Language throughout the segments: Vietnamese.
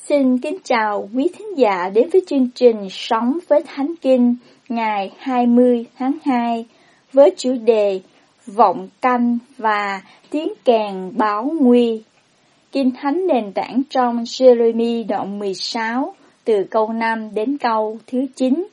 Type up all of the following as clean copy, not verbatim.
Xin kính chào quý thính giả đến với chương trình Sống với Thánh Kinh ngày 20 tháng 2 với chủ đề Vọng canh và tiếng kèn báo nguy. Kinh Thánh nền tảng trong Giê-rê-mi đoạn 16 từ câu 5 đến câu thứ 9.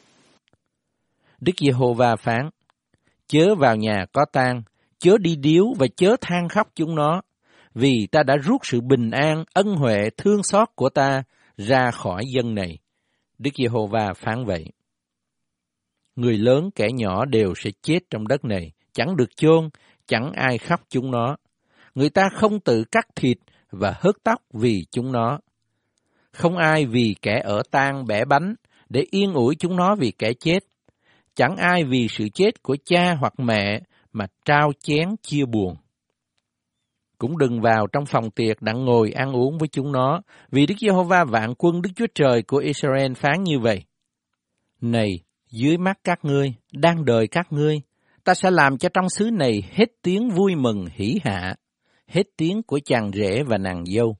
Đức Giê-hô-va phán: Chớ vào nhà có tang, chớ đi điếu và chớ than khóc chúng nó, vì ta đã rút sự bình an, ân huệ, thương xót của ta ra khỏi dân này. Đức Giê-hô-va phán vậy. Người lớn kẻ nhỏ đều sẽ chết trong đất này, chẳng được chôn, chẳng ai khóc chúng nó. Người ta không tự cắt thịt và hớt tóc vì chúng nó. Không ai vì kẻ ở tang bẻ bánh để yên ủi chúng nó vì kẻ chết. Chẳng ai vì sự chết của cha hoặc mẹ mà trao chén chia buồn. Cũng đừng vào trong phòng tiệc đặng ngồi ăn uống với chúng nó, vì Đức Giê-hô-va vạn quân Đức Chúa Trời của Israel phán như vậy. Này, dưới mắt các ngươi, đang đời các ngươi, ta sẽ làm cho trong xứ này hết tiếng vui mừng hỉ hạ, hết tiếng của chàng rể và nàng dâu.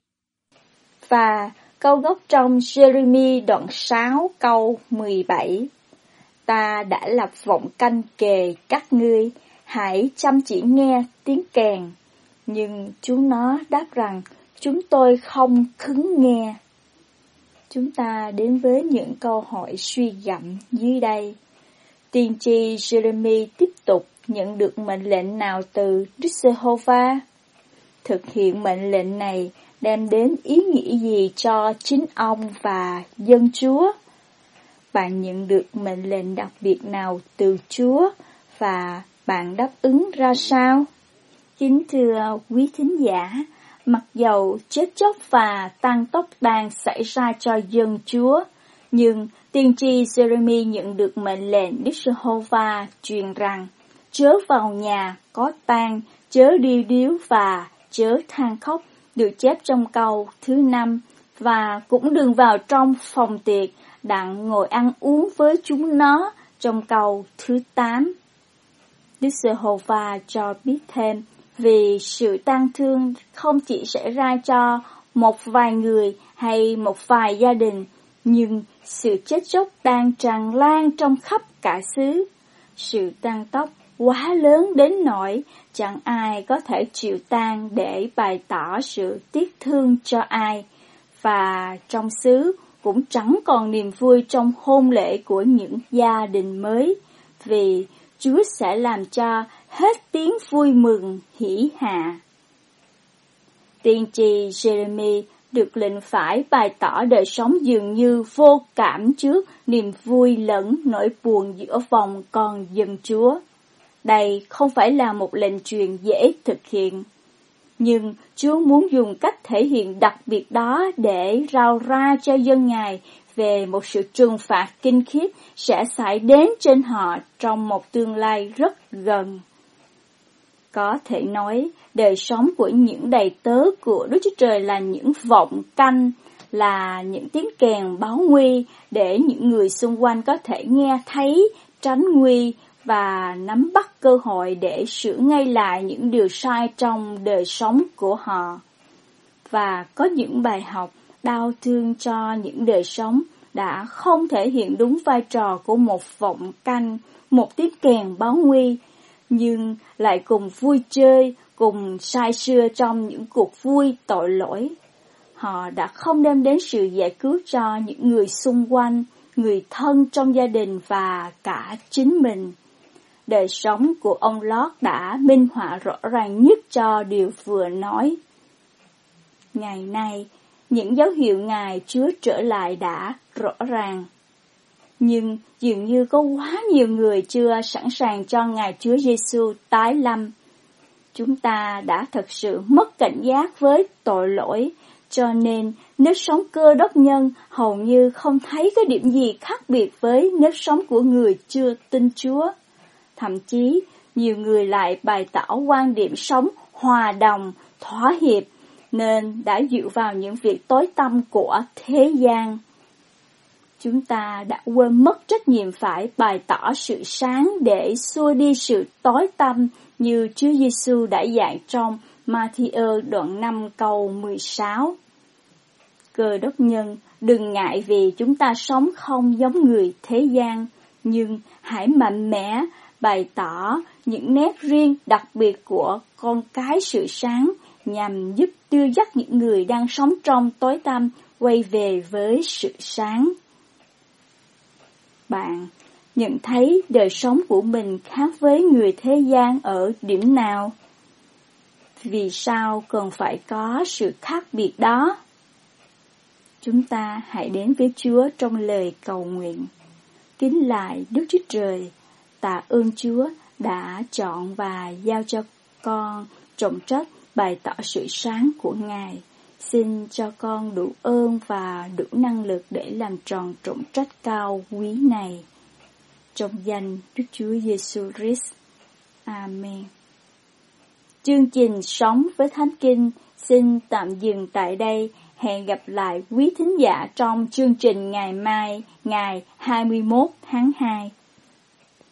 Và câu gốc trong Giê-rê-mi đoạn 6 câu 17. Ta đã lập vọng canh kề các ngươi, hãy chăm chỉ nghe tiếng kèn. Nhưng chúng nó đáp rằng, chúng tôi không khứng nghe. Chúng ta đến với những câu hỏi suy gẫm dưới đây. Tiên tri Giê-rê-mi tiếp tục nhận được mệnh lệnh nào từ Đức Giê-hô-va? Thực hiện mệnh lệnh này đem đến ý nghĩa gì cho chính ông và dân Chúa? Bạn nhận được mệnh lệnh đặc biệt nào từ Chúa và bạn đáp ứng ra sao? Kính thưa quý thính giả, mặc dầu chết chóc và tang tóc đang xảy ra cho dân Chúa, nhưng tiên tri Giê-rê-mi nhận được mệnh lệnh Đức Giê-hô-va truyền rằng: chớ vào nhà có tang, chớ đi điếu và chớ than khóc, được chép trong câu thứ 5, và cũng đừng vào trong phòng tiệc đặng ngồi ăn uống với chúng nó trong câu thứ 8. Đức Giê-hô-va cho biết thêm, vì sự tang thương không chỉ xảy ra cho một vài người hay một vài gia đình, nhưng sự chết chóc đang tràn lan trong khắp cả xứ. Sự tang tóc quá lớn đến nỗi chẳng ai có thể chịu tang để bày tỏ sự tiếc thương cho ai, và trong xứ cũng chẳng còn niềm vui trong hôn lễ của những gia đình mới, vì Chúa sẽ làm cho hết tiếng vui mừng hỉ hạ. Tiên tri Giê-rê-mi được lệnh phải bày tỏ đời sống dường như vô cảm trước niềm vui lẫn nỗi buồn giữa vòng con dân Chúa. Đây không phải là một lệnh truyền dễ thực hiện, nhưng Chúa muốn dùng cách thể hiện đặc biệt đó để rao ra cho dân Ngài về một sự trừng phạt kinh khiếp sẽ xảy đến trên họ trong một tương lai rất gần. Có thể nói, đời sống của những đầy tớ của Đức Chúa Trời là những vọng canh, là những tiếng kèn báo nguy để những người xung quanh có thể nghe thấy, tránh nguy và nắm bắt cơ hội để sửa ngay lại những điều sai trong đời sống của họ. Và có những bài học đau thương cho những đời sống đã không thể hiện đúng vai trò của một vọng canh, một tiếng kèn báo nguy, nhưng lại cùng vui chơi, cùng say sưa trong những cuộc vui tội lỗi. Họ đã không đem đến sự giải cứu cho những người xung quanh, người thân trong gia đình và cả chính mình. Đời sống của ông Lót đã minh họa rõ ràng nhất cho điều vừa nói. Ngày nay, những dấu hiệu Ngài Chúa trở lại đã rõ ràng. Nhưng dường như có quá nhiều người chưa sẵn sàng cho Ngài Chúa Giêsu tái lâm. Chúng ta đã thật sự mất cảnh giác với tội lỗi, cho nên nếp sống Cơ Đốc nhân hầu như không thấy có điểm gì khác biệt với nếp sống của người chưa tin Chúa. Thậm chí, nhiều người lại bày tỏ quan điểm sống hòa đồng, thỏa hiệp, nên đã dựa vào những việc tối tăm của thế gian. Chúng ta đã quên mất trách nhiệm phải bày tỏ sự sáng để xua đi sự tối tăm như Chúa Giêsu đã dạy trong Ma-thi-ơ đoạn 5 câu 16. Cơ đốc nhân, đừng ngại vì chúng ta sống không giống người thế gian, nhưng hãy mạnh mẽ bày tỏ những nét riêng đặc biệt của con cái sự sáng nhằm giúp đưa dắt những người đang sống trong tối tăm quay về với sự sáng. Bạn nhận thấy đời sống của mình khác với người thế gian ở điểm nào? Vì sao cần phải có sự khác biệt đó? Chúng ta hãy đến với Chúa trong lời cầu nguyện. Kính lạy Đức Chúa Trời, tạ ơn Chúa đã chọn và giao cho con trọng trách bày tỏ sự sáng của Ngài. Xin cho con đủ ơn và đủ năng lực để làm tròn trọng trách cao quý này. Trong danh Đức Chúa Giêsu Christ. Amen. Chương trình Sống với Thánh Kinh xin tạm dừng tại đây. Hẹn gặp lại quý thính giả trong chương trình ngày mai, ngày 21 tháng 2.